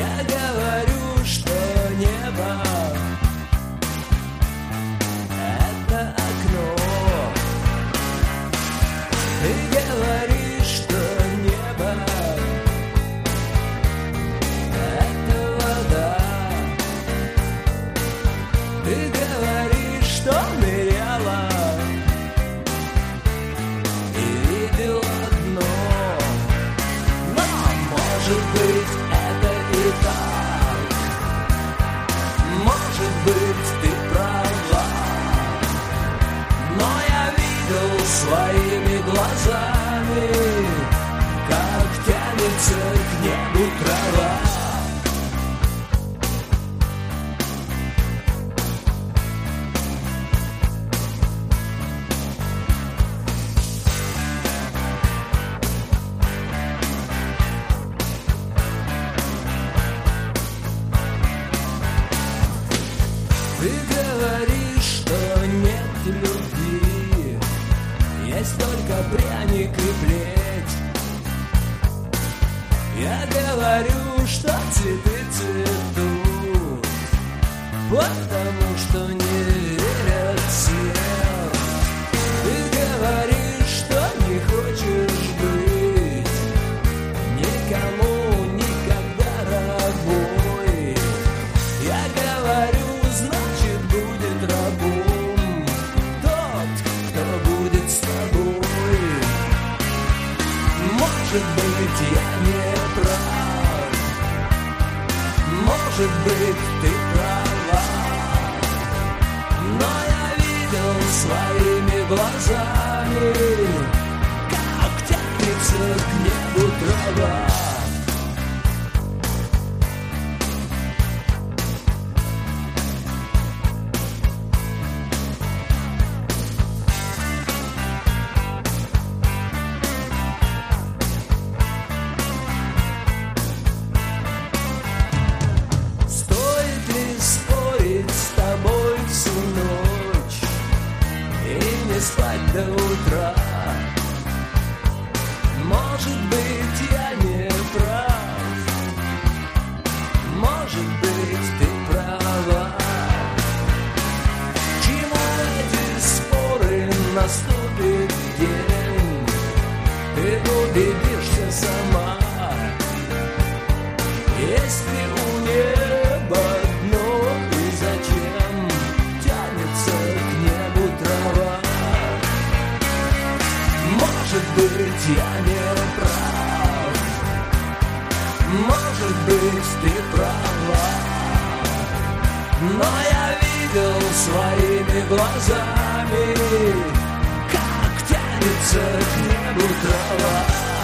Я говорю, что небо — это окно. Ты говоришь, что небо — это вода. Ты говоришь, что ныряла и видела дно. Но, может быть, это и так. Может быть, ты права. Но я видел своими глазами, как тянется к небу трава. Ты говоришь, что нет любви, есть только пряник и плеть. Я говорю, что цветы цветут, потому что не верят в смерть. Ты говоришь, что не хочешь быть никому никогда рабой. Я говорю, значит, будет рабом тот, кто будет с тобой. Может быть, я не прав, может быть, ты права. Но я видел своими глазами, как тянется к небу трава. Стоит ли спорить с тобой всю ночь и не спать до утра? Может быть, я не прав, может быть, ты права. К чему эти споры? Наступит день, ты убедишься сама. Если у неба дно, и зачем тянется к небу трава? Может быть, я не прав, может быть, ты права. Но я видел своими глазами, как тянется к небу трава.